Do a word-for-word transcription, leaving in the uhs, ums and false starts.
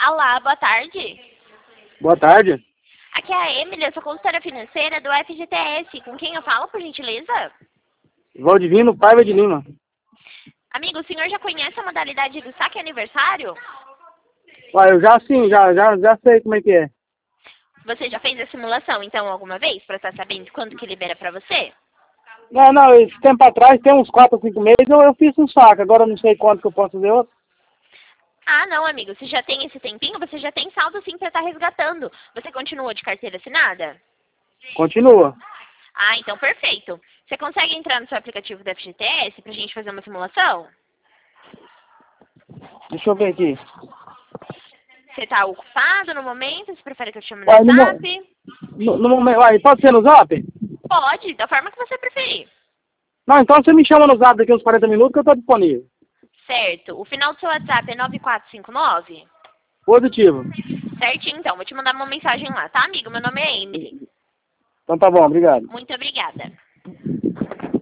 Olá, boa tarde. Boa tarde. Aqui é a Emily, eu sou consultora financeira do F G T S. Com quem eu falo, por gentileza? Valdivino Paiva de Lima. Amigo, o senhor já conhece a modalidade do saque aniversário? Ué, eu já sim, já, já, já sei como é que é. Você já fez a simulação, então, alguma vez, para estar sabendo quanto que libera para você? Não, não, esse tempo atrás, tem uns quatro ou cinco meses, eu, eu fiz um saco. Agora eu não sei quanto que eu posso fazer outro. Ah, não, amigo. Você já tem esse tempinho, você já tem saldo sim para estar resgatando. Você continua de carteira assinada? Continua. Ah, então perfeito. Você consegue entrar no seu aplicativo do F G T S pra gente fazer uma simulação? Deixa eu ver aqui. Você tá ocupado no momento? Você prefere que eu te chame no Ué, no, mo- WhatsApp? no, no momento, ué, pode ser no zap? Pode, da forma que você preferir. Não, então você me chama no zap daqui uns quarenta minutos que eu tô disponível. Certo. O final do seu WhatsApp é nove quatro cinco nove? Positivo. Certinho, então. Vou te mandar uma mensagem lá, tá, amigo? Meu nome é Emily. Então tá bom, obrigado. Muito obrigada.